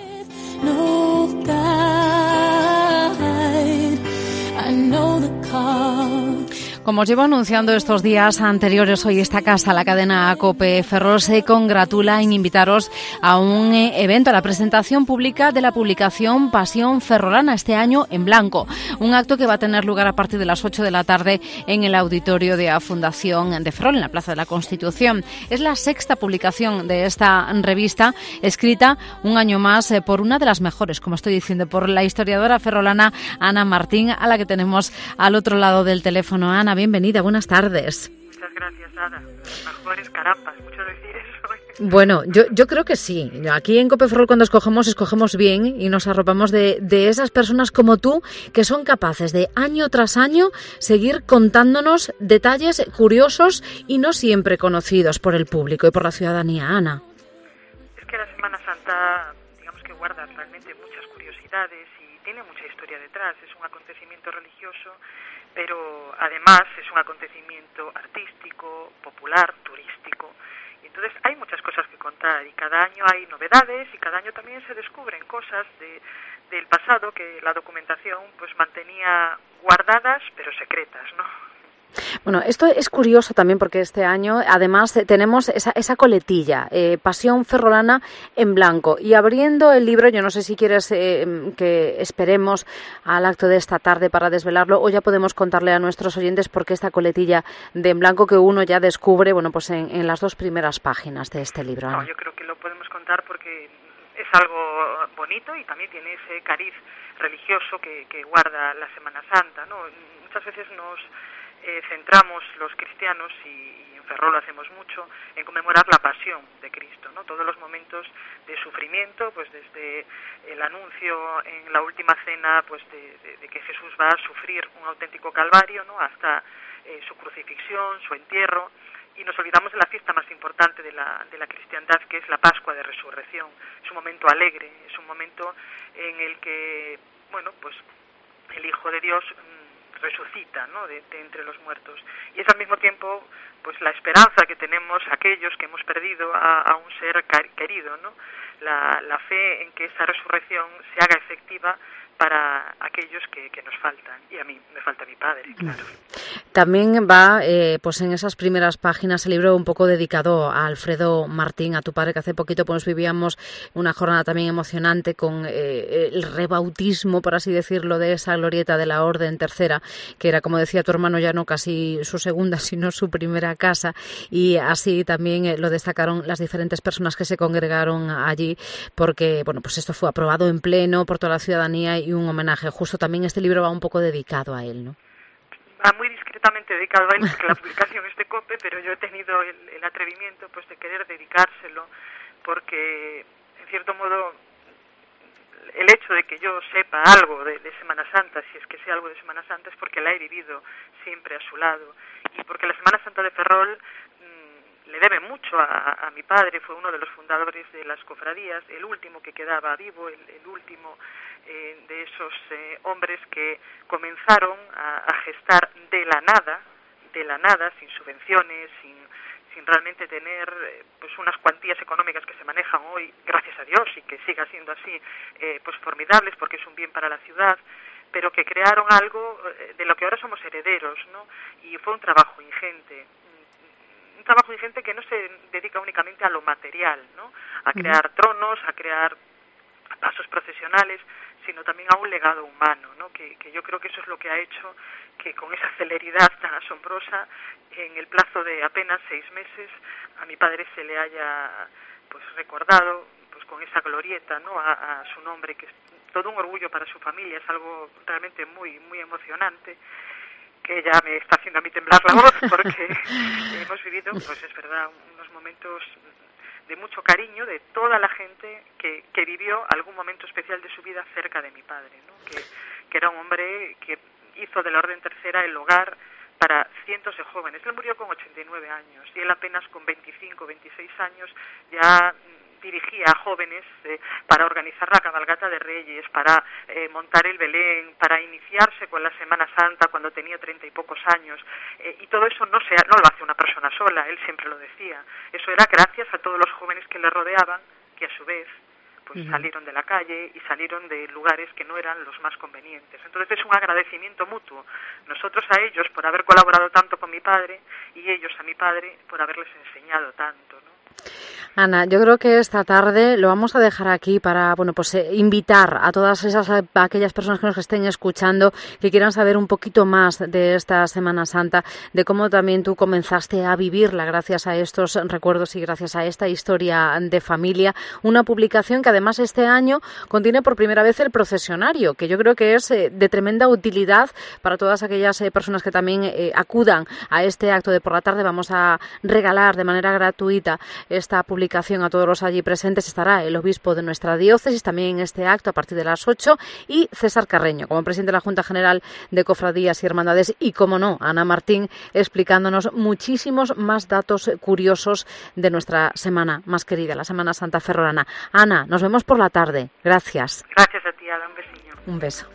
Como os llevo anunciando estos días anteriores, hoy esta casa, la cadena COPE Ferrol, se congratula en invitaros a un evento, a la presentación pública de la publicación Pasión Ferrolana, este año en blanco. Un acto que va a tener lugar a partir de las 8 de la tarde en el auditorio de la Fundación de Ferrol, en la Plaza de la Constitución. Es la sexta publicación de esta revista, escrita un año más por una de las mejores, como estoy diciendo, por la historiadora ferrolana Ana Martín, a la que tenemos al otro lado del teléfono. Ana, bienvenida, buenas tardes. Muchas gracias, Ana. Mejores carapas, mucho decir eso. Bueno, yo creo que sí. Aquí en COPE Ferrol cuando escogemos bien y nos arropamos de esas personas como tú que son capaces de año tras año seguir contándonos detalles curiosos y no siempre conocidos por el público y por la ciudadanía. Ana. Es que la Semana Santa, digamos que guarda realmente muchas curiosidades y tiene mucha historia detrás. Es un acontecimiento religioso, pero además es un acontecimiento artístico, popular, turístico. Entonces hay muchas cosas que contar y cada año hay novedades y cada año también se descubren cosas del pasado que la documentación pues mantenía guardadas pero secretas, ¿no? Bueno, esto es curioso también porque este año además tenemos esa coletilla, Pasión Ferrolana en blanco. Y abriendo el libro, yo no sé si quieres que esperemos al acto de esta tarde para desvelarlo o ya podemos contarle a nuestros oyentes por qué esta coletilla de en blanco que uno ya descubre, bueno, pues en las 2 primeras páginas de este libro. No, yo creo que lo podemos contar porque es algo bonito y también tiene ese cariz religioso que guarda la Semana Santa, ¿no? Muchas veces nos centramos los cristianos y en Ferrol lo hacemos mucho en conmemorar la pasión de Cristo, ¿no? Todos los momentos de sufrimiento, pues desde el anuncio en la última cena, pues de que Jesús va a sufrir un auténtico calvario, ¿no? Hasta su crucifixión, su entierro, y nos olvidamos de la fiesta más importante de la cristiandad, que es la Pascua de Resurrección. Es un momento alegre, es un momento en el que, bueno, pues el Hijo de Dios resucita, ¿no? de entre los muertos, y es al mismo tiempo pues la esperanza que tenemos aquellos que hemos perdido a un ser querido, ¿no? La fe en que esa resurrección se haga efectiva para aquellos que nos faltan, y a mí me falta mi padre, claro. También va pues en esas primeras páginas el libro un poco dedicado a Alfredo Martín, a tu padre, que hace poquito pues vivíamos una jornada también emocionante con el rebautismo, por así decirlo, de esa glorieta de la Orden Tercera, que era, como decía tu hermano, ya no casi su segunda, sino su primera casa, y así también lo destacaron las diferentes personas que se congregaron allí, porque bueno, pues esto fue aprobado en pleno por toda la ciudadanía y un homenaje. Justo también este libro va un poco dedicado a él, ¿no? Va muy discretamente dedicado a él porque la publicación es de COPE, pero yo he tenido el atrevimiento pues de querer dedicárselo porque, en cierto modo, el hecho de que yo sepa algo de Semana Santa, si es que sé algo de Semana Santa, es porque la he vivido siempre a su lado, y porque la Semana Santa de Ferrol le debe mucho a mi padre. Fue uno de los fundadores de las cofradías, el último que quedaba vivo, el último de esos hombres que comenzaron a gestar de la nada, sin subvenciones, sin realmente tener pues unas cuantías económicas que se manejan hoy, gracias a Dios, y que siga siendo así, pues formidables, porque es un bien para la ciudad, pero que crearon algo de lo que ahora somos herederos, ¿no? Y fue un trabajo ingente que no se dedica únicamente a lo material, ¿no? A crear tronos, a crear pasos procesionales, sino también a un legado humano, ¿no? Que yo creo que eso es lo que ha hecho que con esa celeridad tan asombrosa, en el plazo de apenas 6 meses, a mi padre se le haya pues recordado pues con esa glorieta, ¿no? A su nombre, que es todo un orgullo para su familia, es algo realmente muy, muy emocionante, que ya me está haciendo a mí temblar la voz, porque hemos vivido, pues es verdad, unos momentos de mucho cariño de toda la gente que vivió algún momento especial de su vida cerca de mi padre, ¿no? Que era un hombre que hizo de la Orden Tercera el hogar para cientos de jóvenes. Él murió con 89 años y él apenas con 25, 26 años ya dirigía a jóvenes para organizar la cabalgata de Reyes, para montar el Belén, para iniciarse con la Semana Santa cuando tenía 30 y pocos años, y todo eso no lo hace una persona sola, él siempre lo decía. Eso era gracias a todos los jóvenes que le rodeaban, que a su vez pues salieron de la calle y salieron de lugares que no eran los más convenientes. Entonces es un agradecimiento mutuo, nosotros a ellos por haber colaborado tanto con mi padre y ellos a mi padre por haberles enseñado tanto, ¿no? Ana, yo creo que esta tarde lo vamos a dejar aquí para, bueno, pues invitar a todas aquellas personas que nos estén escuchando, que quieran saber un poquito más de esta Semana Santa, de cómo también tú comenzaste a vivirla gracias a estos recuerdos y gracias a esta historia de familia. Una publicación que además este año contiene por primera vez el procesionario, que yo creo que es de tremenda utilidad para todas aquellas personas que también acudan a este acto de por la tarde. Vamos a regalar de manera gratuita esta publicación publicación a todos los allí presentes estará el obispo de nuestra diócesis, también en este acto a partir de las 8, y César Carreño, como presidente de la Junta General de Cofradías y Hermandades, y, como no, Ana Martín, explicándonos muchísimos más datos curiosos de nuestra semana más querida, la Semana Santa Ferrolana. Ana, nos vemos por la tarde. Gracias. Gracias a ti, Ada. Un besillo. Un beso.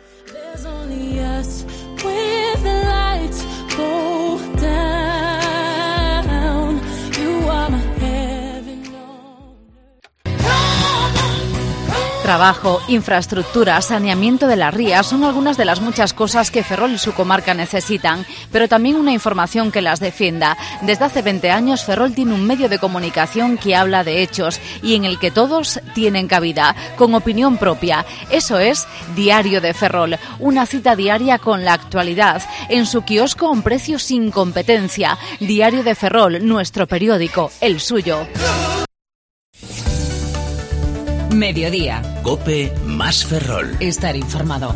Trabajo, infraestructura, saneamiento de las rías son algunas de las muchas cosas que Ferrol y su comarca necesitan, pero también una información que las defienda. Desde hace 20 años Ferrol tiene un medio de comunicación que habla de hechos y en el que todos tienen cabida, con opinión propia. Eso es Diario de Ferrol, una cita diaria con la actualidad, en su kiosco a un precio sin competencia. Diario de Ferrol, nuestro periódico, el suyo. Mediodía. COPE más Ferrol. Estar informado.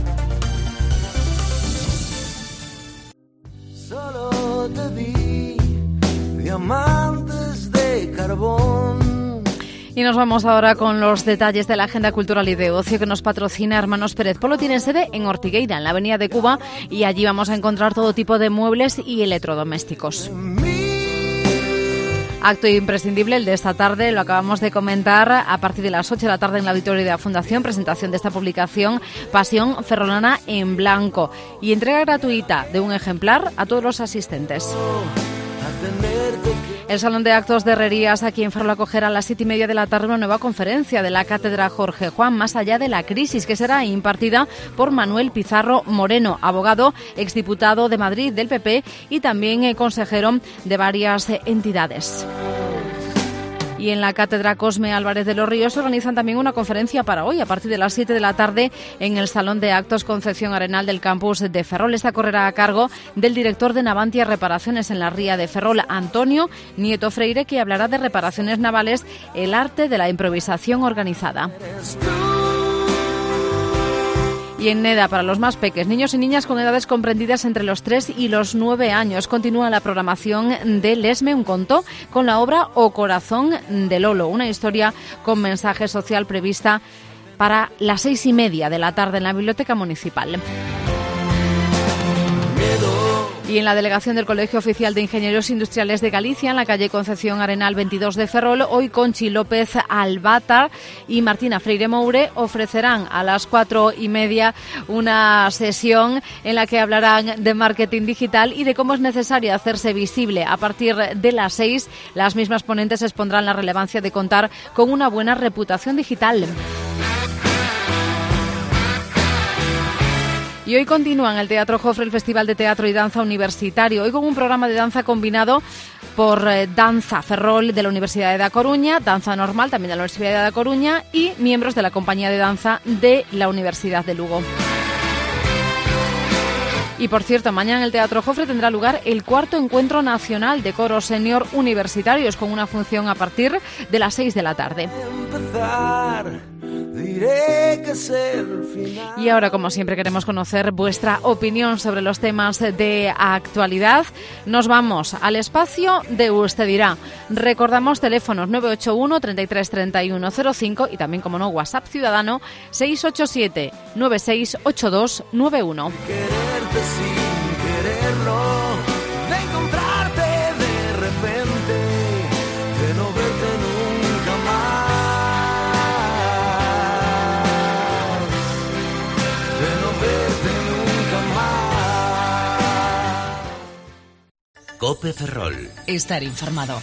Solo te vi diamantes de carbón. Y nos vamos ahora con los detalles de la agenda cultural y de ocio que nos patrocina Hermanos Pérez Polo. Tiene sede en Ortigueira, en la Avenida de Cuba, y allí vamos a encontrar todo tipo de muebles y electrodomésticos. Acto imprescindible el de esta tarde, lo acabamos de comentar, a partir de las 8 de la tarde en el auditorio de la Fundación, presentación de esta publicación Pasión Ferrolana en Blanco y entrega gratuita de un ejemplar a todos los asistentes. El Salón de Actos de Herrerías aquí en Ferrol acogerá a las 7:30 de la tarde una nueva conferencia de la Cátedra Jorge Juan, Más allá de la crisis, que será impartida por Manuel Pizarro Moreno, abogado, exdiputado de Madrid del PP y también consejero de varias entidades. Y en la Cátedra Cosme Álvarez de los Ríos organizan también una conferencia para hoy, a partir de las 7 de la tarde, en el Salón de Actos Concepción Arenal del campus de Ferrol. Esta correrá a cargo del director de Navantia Reparaciones en la Ría de Ferrol, Antonio Nieto Freire, que hablará de reparaciones navales, el arte de la improvisación organizada. Y en Neda, para los más peques, niños y niñas con edades comprendidas entre los 3 y los 9 años, continúa la programación de Lesme, un conto, con la obra O Corazón de Lolo, una historia con mensaje social prevista para las 6:30 de la tarde en la Biblioteca Municipal. Y en la delegación del Colegio Oficial de Ingenieros Industriales de Galicia, en la calle Concepción Arenal 22 de Ferrol, hoy Conchi López Albata y Martina Freire Moure ofrecerán a las 4:30 una sesión en la que hablarán de marketing digital y de cómo es necesario hacerse visible. A partir de las 6, las mismas ponentes expondrán la relevancia de contar con una buena reputación digital. Y hoy continúa en el Teatro Jofre el Festival de Teatro y Danza Universitario, hoy con un programa de danza combinado por Danza Ferrol de la Universidad de A Coruña, Danza Normal también de la Universidad de A Coruña y miembros de la Compañía de Danza de la Universidad de Lugo. Y por cierto, mañana en el Teatro Jofre tendrá lugar el 4º Encuentro Nacional de Coros Senior Universitarios, con una función a partir de las 6 de la tarde. Y ahora, como siempre, queremos conocer vuestra opinión sobre los temas de actualidad. Nos vamos al espacio de Usted Dirá. Recordamos teléfonos 981 33 31 05 y también, como no, WhatsApp ciudadano 687 9682 91. Sin quererlo, de encontrarte de repente, de no verte nunca más, de no verte nunca más. COPE Ferrol. Estar informado.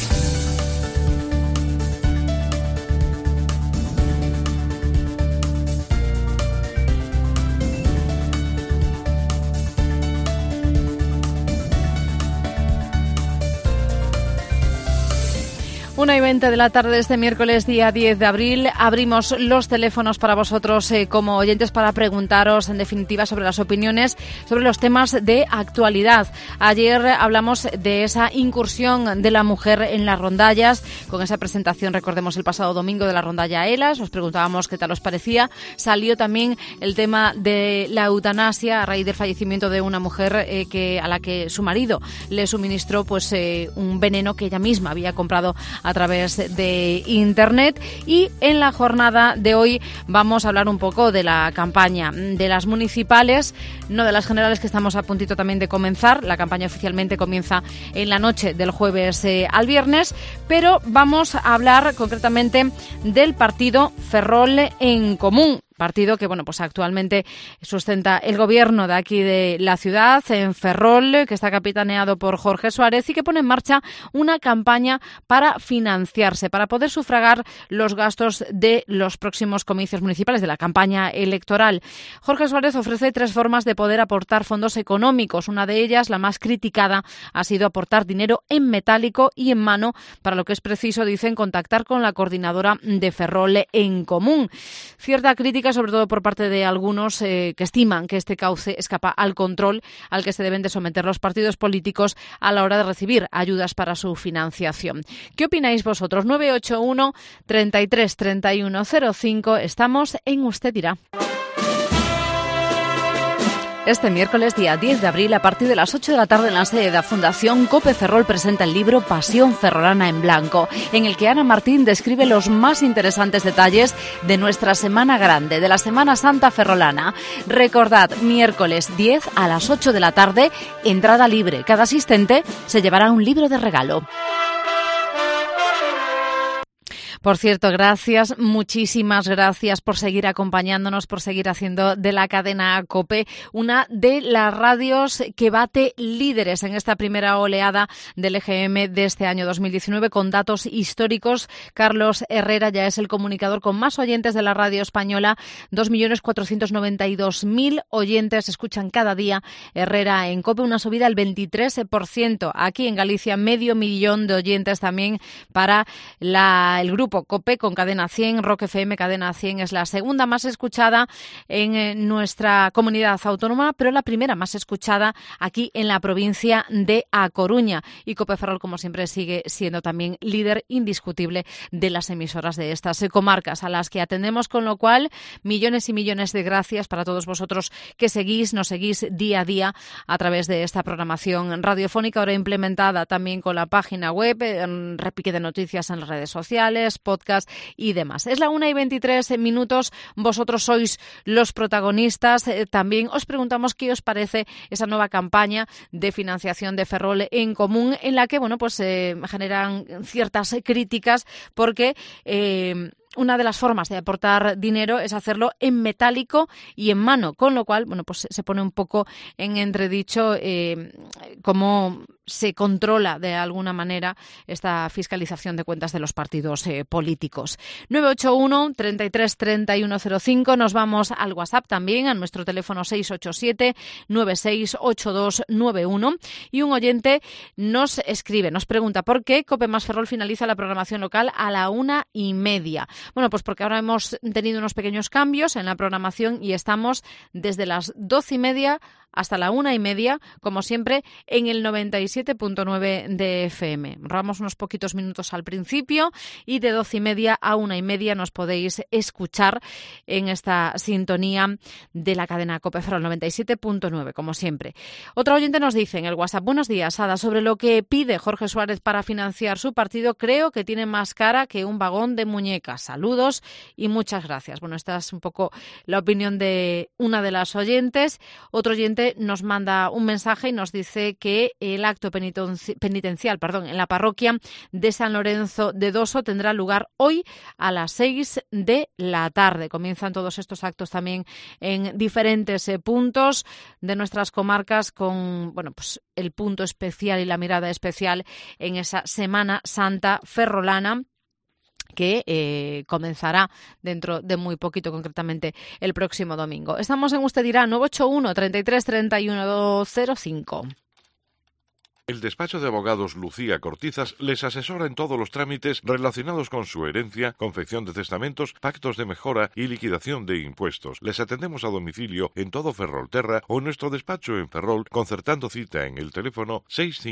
Una y 20 de la tarde de este miércoles, día 10 de abril, abrimos los teléfonos para vosotros como oyentes para preguntaros, en definitiva, sobre las opiniones, sobre los temas de actualidad. Ayer hablamos de esa incursión de la mujer en las rondallas, con esa presentación, recordemos, el pasado domingo de la rondalla Elas. Os preguntábamos qué tal os parecía. Salió también el tema de la eutanasia a raíz del fallecimiento de una mujer a la que su marido le suministró un veneno que ella misma había comprado a a través de Internet. Y en la jornada de hoy vamos a hablar un poco de la campaña de las municipales, no de las generales, que estamos a puntito también de comenzar. La campaña oficialmente comienza en la noche del jueves al viernes, pero vamos a hablar concretamente del partido Ferrol en Común. Partido que, bueno, pues actualmente sustenta el gobierno de aquí de la ciudad, en Ferrol, que está capitaneado por Jorge Suárez y que pone en marcha una campaña para financiarse, para poder sufragar los gastos de los próximos comicios municipales, de la campaña electoral. Jorge Suárez ofrece 3 formas de poder aportar fondos económicos. Una de ellas, la más criticada, ha sido aportar dinero en metálico y en mano, para lo que es preciso, dicen, contactar con la coordinadora de Ferrol en Común. Cierta crítica, sobre todo por parte de algunos que estiman que este cauce escapa al control al que se deben de someter los partidos políticos a la hora de recibir ayudas para su financiación. ¿Qué opináis vosotros? 981 33 31 05. Estamos en Usted Dirá. Este miércoles, día 10 de abril, a partir de las 8 de la tarde en la sede de la Fundación, COPE Ferrol presenta el libro Pasión Ferrolana en Blanco, en el que Ana Martín describe los más interesantes detalles de nuestra Semana Grande, de la Semana Santa Ferrolana. Recordad, miércoles 10 a las 8 de la tarde, entrada libre. Cada asistente se llevará un libro de regalo. Por cierto, gracias, muchísimas gracias por seguir acompañándonos, por seguir haciendo de la cadena COPE una de las radios que bate líderes en esta primera oleada del EGM de este año 2019, con datos históricos. Carlos Herrera ya es el comunicador con más oyentes de la radio española. 2.492.000 oyentes escuchan cada día Herrera en COPE, una subida del 23%. Aquí en Galicia, 500.000 de oyentes también para el grupo COPE con Cadena 100. Rock FM Cadena 100 es la segunda más escuchada en nuestra comunidad autónoma, pero la primera más escuchada aquí en la provincia de A Coruña. Y COPE Ferrol, como siempre, sigue siendo también líder indiscutible de las emisoras de estas comarcas a las que atendemos, con lo cual millones y millones de gracias para todos vosotros que nos seguís día a día a través de esta programación radiofónica, ahora implementada también con la página web, repique de noticias en las redes sociales, podcast y demás. Es la 1:23. Vosotros sois los protagonistas. También os preguntamos qué os parece esa nueva campaña de financiación de Ferrol en Común, en la que, bueno, pues generan ciertas críticas porque una de las formas de aportar dinero es hacerlo en metálico y en mano, con lo cual, bueno, pues se pone un poco en entredicho cómo se controla de alguna manera esta fiscalización de cuentas de los partidos políticos. 981 33 31 05. Nos vamos al WhatsApp también, a nuestro teléfono 687 968291. Y un oyente nos escribe, nos pregunta por qué COPE más Ferrol finaliza la programación local a la 1:30. Bueno, pues porque ahora hemos tenido unos pequeños cambios en la programación y estamos desde las 12:30 hasta la 1:30, como siempre, en el 97.9 de FM. Ahorramos unos poquitos minutos al principio y de 12:30 a 1:30 nos podéis escuchar en esta sintonía de la cadena COPE Ferrol 97.9, como siempre. Otro oyente nos dice en el WhatsApp: buenos días, Ada, sobre lo que pide Jorge Suárez para financiar su partido, creo que tiene más cara que un vagón de muñecas. Saludos y muchas gracias. Bueno, esta es un poco la opinión de una de las oyentes. Otro oyente nos manda un mensaje y nos dice que el acto penitencial en la parroquia de San Lorenzo de Doso tendrá lugar hoy a las 6 de la tarde. Comienzan todos estos actos también en diferentes puntos de nuestras comarcas, con, bueno, pues el punto especial y la mirada especial en esa Semana Santa ferrolana, que comenzará dentro de muy poquito, concretamente el próximo domingo. Estamos en Usted Dirá, 981 33 31 05. El despacho de abogados Lucía Cortizas les asesora en todos los trámites relacionados con su herencia, confección de testamentos, pactos de mejora y liquidación de impuestos. Les atendemos a domicilio en todo Ferrolterra o en nuestro despacho en Ferrol, concertando cita en el teléfono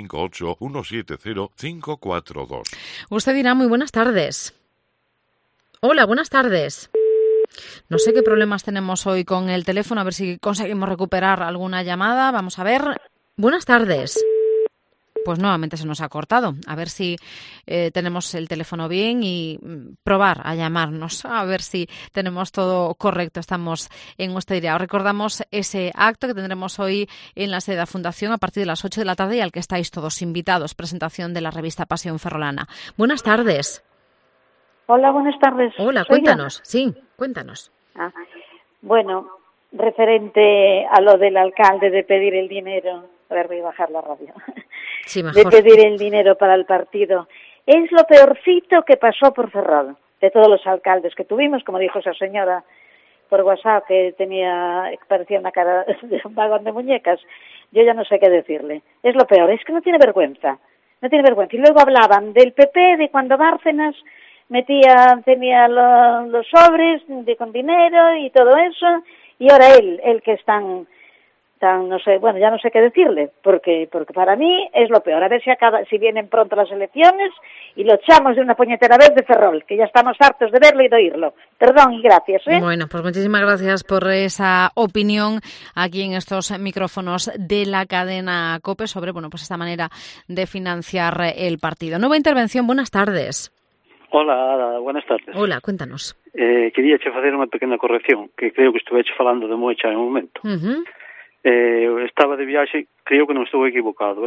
658-170-542. Usted dirá, muy buenas tardes. Hola, buenas tardes. No sé qué problemas tenemos hoy con el teléfono, a ver si conseguimos recuperar alguna llamada. Vamos a ver. Buenas tardes. pues nuevamente se nos ha cortado. A ver si tenemos el teléfono bien y probar a llamarnos, a ver si tenemos todo correcto. Estamos en Hostería. Os recordamos ese acto que tendremos hoy en la sede de la Fundación a partir de las 8 de la tarde y al que estáis todos invitados. Presentación de la revista Pasión Ferrolana. Buenas tardes. Hola, buenas tardes. Hola, cuéntanos. Sí, cuéntanos. Bueno, referente a lo del alcalde de pedir el dinero, a ver, voy a bajar la radio, sí, mejor. De pedir el dinero para el partido, es lo peorcito que pasó por Ferrol, de todos los alcaldes que tuvimos, como dijo esa señora por WhatsApp, que parecía una cara de un vagón de muñecas. Yo ya no sé qué decirle. Es lo peor, es que no tiene vergüenza. Y luego hablaban del PP, de cuando Bárcenas tenía los sobres con dinero y todo eso, y ahora él que es tan no sé, bueno, ya no sé qué decirle, porque para mí es lo peor. A ver si vienen pronto las elecciones y lo echamos de una puñetera vez de Ferrol, que ya estamos hartos de verlo y de oírlo. Perdón y gracias. Bueno, pues muchísimas gracias por esa opinión aquí en estos micrófonos de la cadena COPE sobre, bueno, pues esta manera de financiar el partido. Nueva intervención, buenas tardes. Hola, buenas tardes. Hola, cuéntanos. Quería facer unha pequena corrección, que creo que estuve falando de Moecha en un momento. Estaba de viaxe, creo que non estou equivocado.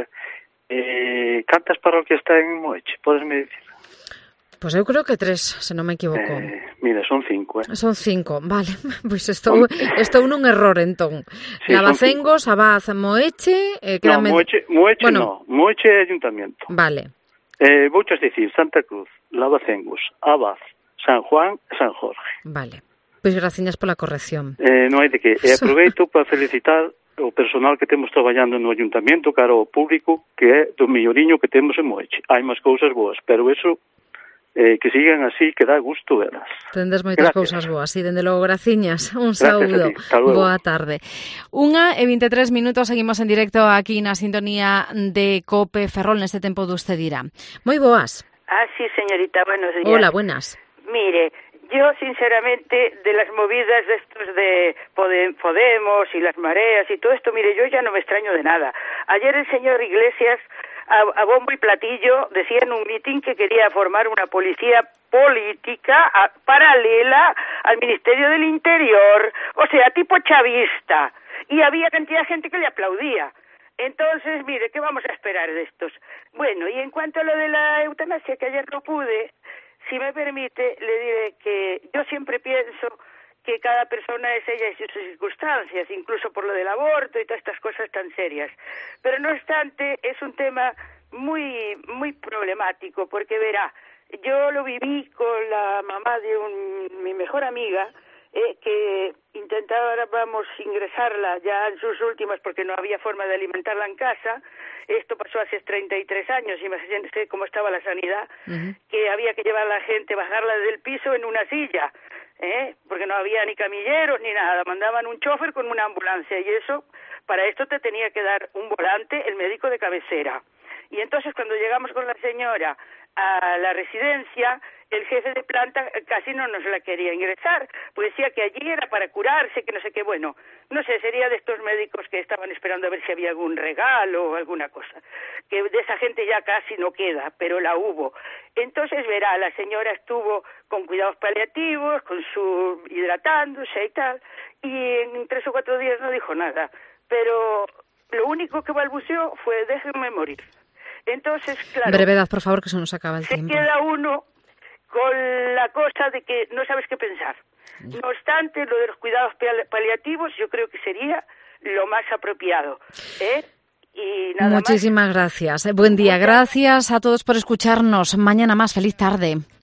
Cantas parroquias ten Moeche? Podesme dicir? Pues eu creo que 3, se non me equivoco. Mira, son 5. Son 5, vale. Pois estou nun error, entón. Sí, Lavacengos, Abad, Moeche... No, Moeche bueno, no. Moeche é ayuntamiento. Vale. Vouchas dicir Santa Cruz, Lavacengos, Abad, San Juan e San Jorge. Vale. Pois graciñas pola corrección. Non hai de que. E aproveito para felicitar o personal que temos traballando no ayuntamiento, cara ao público, que é do melloriño que temos en Moeche. Hai máis cousas boas, pero eso que sigan así, que dá gusto velas. Tendes moitas cousas boas, e dende logo graciñas. Un saúdo. Boa tarde. 1:23 minutos, seguimos en directo aquí na sintonía de COPE Ferrol neste tempo de Usted Dirá. Moi boas. Sí, señorita, buenos días. Hola, buenas. Mire, yo sinceramente de las movidas de estos de Podemos y las mareas y todo esto, mire, yo ya no me extraño de nada. Ayer el señor Iglesias a bombo y platillo decía en un mitin que quería formar una policía política paralela al Ministerio del Interior, o sea, tipo chavista, y había cantidad de gente que le aplaudía. Entonces, mire, ¿qué vamos a esperar de estos? Bueno, y en cuanto a lo de la eutanasia, que ayer no pude, si me permite, le diré que yo siempre pienso que cada persona es ella y sus circunstancias, incluso por lo del aborto y todas estas cosas tan serias. Pero no obstante, es un tema muy problemático, porque verá, yo lo viví con la mamá de mi mejor amiga, que intentábamos ingresarla ya en sus últimas porque no había forma de alimentarla en casa. Esto pasó hace 33 años, imagínense cómo estaba la sanidad, que había que llevar a la gente, bajarla del piso en una silla, porque no había ni camilleros ni nada, mandaban un chofer con una ambulancia, y eso, para esto te tenía que dar un volante el médico de cabecera. Y entonces cuando llegamos con la señora a la residencia, el jefe de planta casi no nos la quería ingresar, pues decía que allí era para curarse, que no sé qué, bueno, no sé, sería de estos médicos que estaban esperando a ver si había algún regalo o alguna cosa, que de esa gente ya casi no queda, pero la hubo. Entonces, verá, la señora estuvo con cuidados paliativos, con su hidratándose y tal, y en 3 o 4 días no dijo nada, pero lo único que balbuceó fue déjenme morir. Entonces, claro... Brevedad, por favor, que se nos acaba el tiempo. Se queda uno con la cosa de que no sabes qué pensar. No obstante, lo de los cuidados paliativos yo creo que sería lo más apropiado. Y nada Muchísimas gracias. Buen día. Gracias a todos por escucharnos. Mañana más. Feliz tarde.